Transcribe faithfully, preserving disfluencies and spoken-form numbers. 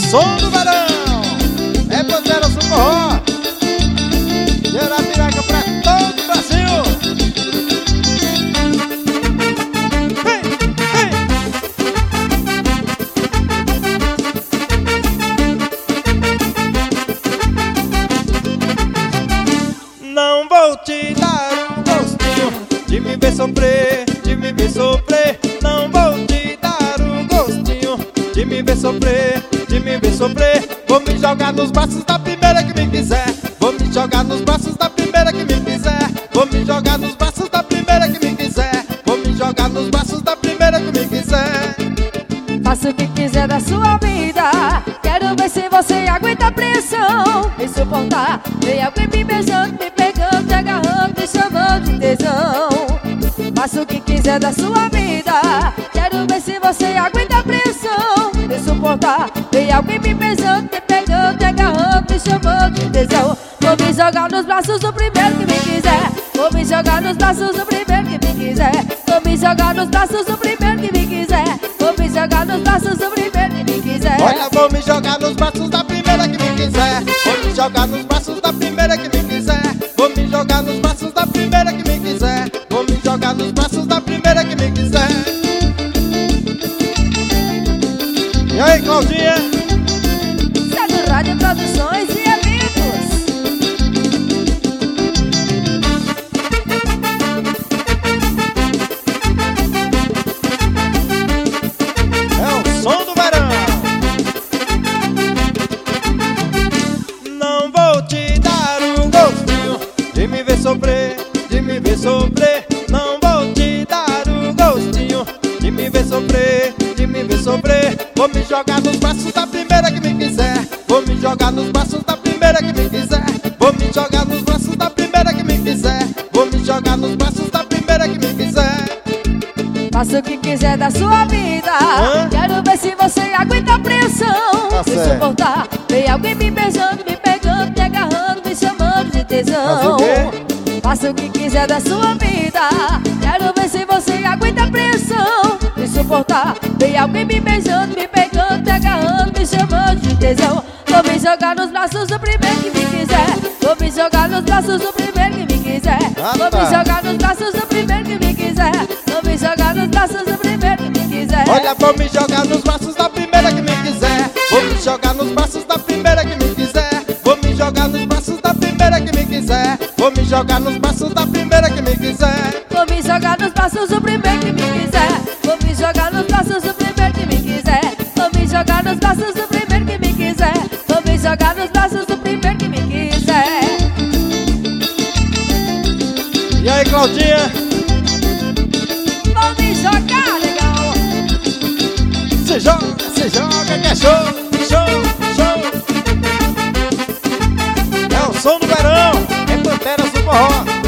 som do verão. É Panteras do Forró. De Arapiraca pra todo o Brasil. Vem, vem. Não vou te dar um gostinho de me ver sofrer, de me ver sofrer. Não vou te dar um gostinho de me ver sofrer, de me ver sofrer. Vou me jogar nos braços da primeira que me quiser. Vou me jogar nos braços da primeira que me quiser. Vou me jogar nos braços da primeira que me quiser. Vou me jogar nos braços da primeira que me quiser. Faça o que quiser da sua vida. Quero ver se você aguenta a pressão e suportar. Vem alguém me beijando, me pegando, me agarrando, me chamando de tesão. Faça o que quiser da sua vida. Quero ver se você aguenta a pressão e suportar. Vem alguém me beijando, me pegando, me agarrando, me chamando de tesão. Vou me jogar nos braços do primeiro que me quiser. Vou me jogar nos braços do primeiro que me quiser. Vou me jogar nos braços do primeiro que me quiser. Vou me jogar nos braços do primeiro que me quiser. Olha, vou me jogar nos braços da primeira que me quiser. Vou me jogar nos braços da primeira que me quiser. Vou me jogar nos braços da primeira que me quiser. Vou me jogar nos braços da primeira que me quiser. E aí, Claudinha? Cedro Rádio Produções e Amigos. É o som do verão. Não vou te dar um gostinho de me ver sofrer, de me ver sofrer. Não vou te dar um gostinho de me ver sofrer, de me ver sofrer. Vou me jogar nos braços da primeira que me quiser. Vou me jogar nos braços da primeira que me quiser. Vou me jogar nos braços da primeira que me quiser. Vou me jogar nos braços da primeira que me quiser. Faça o que quiser da sua vida. Hã? Quero ver se você aguenta a pressão Tá e certo. suportar. Vem alguém me beijando, me pegando, me agarrando, me chamando de tesão. Fazer o quê? Faça o que quiser da sua vida. Quero ver se você aguenta a pressão e suportar. Vem alguém me beijando, me pegando, me agarrando, me chamando de tesão. Vou me jogar nos braços do primeiro que me quiser. Vou me jogar nos braços do primeiro que me quiser. Ah, Vou tá. me jogar nos braços do primeiro que me quiser. Vou me jogar nos braços do primeiro que me quiser. Olha, vou me jogar nos braços da primeira que me quiser. Vou me jogar nos braços da primeira que me quiser. Vou me jogar nos braços da primeira que me quiser. Vou me jogar nos braços da primeira que me quiser. Vou me jogar nos braços do primeiro que me quiser. Vou me jogar nos braços do primeiro que me quiser. Vou me jogar nos braços do primeiro que me quiser. Vou me jogar nos braços do primeiro que me quiser. E aí, Claudinha? Vou me jogar, legal. Se joga, se joga, que é show, show, show. É o som do verão, é Panteras do Forró.